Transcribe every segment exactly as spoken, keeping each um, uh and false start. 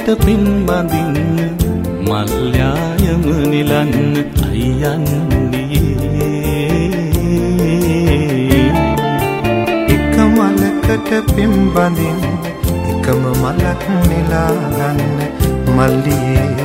යට පින් බඳින්න මල්යායම නිලන්න අයියන්නේ එක මලකට පින් බඳින්න එකම මලක් නෙලා ගන්න මල්ලියේ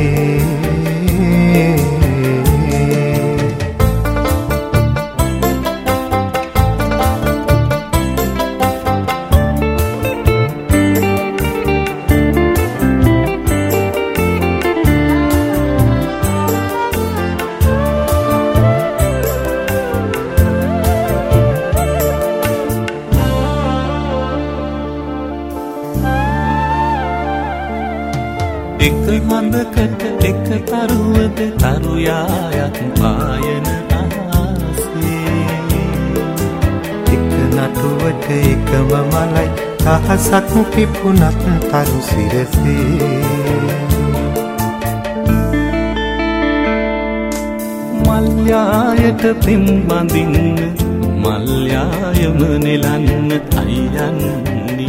එක හඳකට එක තරුවද තරුයායක් පායන ආසේ එක නටුවට එකම මලයි තහසක් පිපුණත් තරු සිරසේ මල්යායට පින් බඳින්න මල්යායම නෙලන්න අයියන්නේ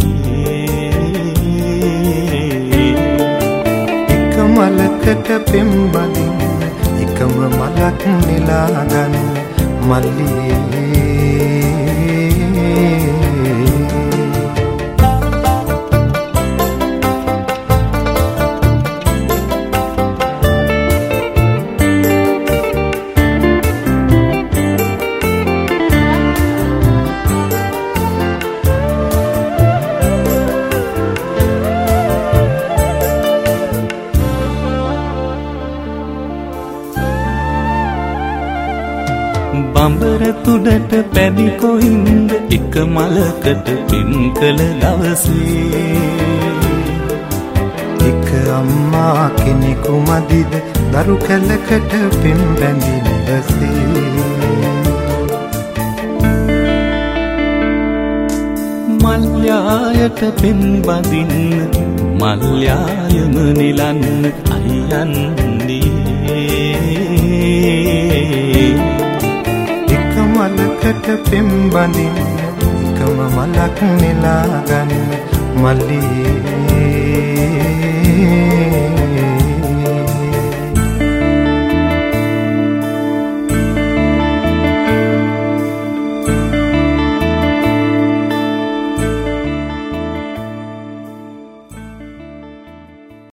මලකට පෙම් බඳින්න එකම මලක් නෙලා ගන්න මල්ලියේ බඹර තුඩට පැඩි කොයින්ද එක මලකට පින් කළ දවසේ එක අම්මා කෙනෙකු මදිද දරු කැලකට පින් බැඳින දවසේ මල්යායට පින් බඳින්න මල්යායම නිලන්න අයියන්නේ මලකට පෙම් බඳින්න එකම මලක් නෙලා ගන්න මල්ලියේ